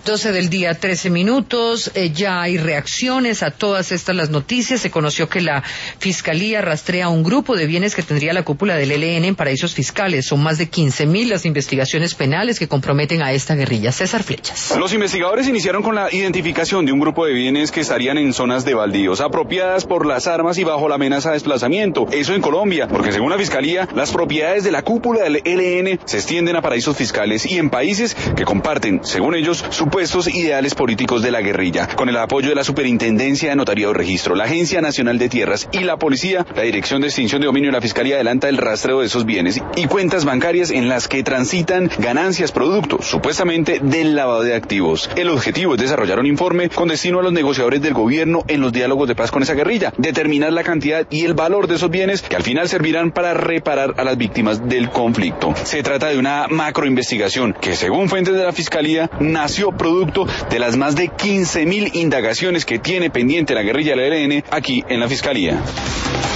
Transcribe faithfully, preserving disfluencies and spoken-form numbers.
doce del día, trece minutos, eh, ya hay reacciones a todas estas las noticias. Se conoció que la Fiscalía rastrea un grupo de bienes que tendría la cúpula del E L N en paraísos fiscales. Son más de quince mil las investigaciones penales que comprometen a esta guerrilla. César Flechas. Los investigadores iniciaron con la identificación de un grupo de bienes que estarían en zonas de baldíos, apropiadas por las armas y bajo la amenaza de desplazamiento. Eso en Colombia, porque según la Fiscalía, las propiedades de la cúpula del E L N se extienden a paraísos fiscales y en países que comparten, según ellos, supuestos ideales políticos de la guerrilla. Con el apoyo de la Superintendencia de Notariado y Registro, la Agencia Nacional de Tierras y la Policía, la Dirección de Extinción de Dominio de la Fiscalía adelanta el rastreo de esos bienes y cuentas bancarias en las que transitan ganancias producto, supuestamente, del lavado de activos. El objetivo es desarrollar un informe con destino a los negociadores del gobierno en los diálogos de paz con esa guerrilla, determinar la cantidad y el valor de esos bienes que al final servirán para reparar a las víctimas del conflicto. Se trata de una macroinvestigación que, según fuentes de la Fiscalía, nació producto de las más de quince mil indagaciones que tiene pendiente la guerrilla del E L N aquí en la Fiscalía.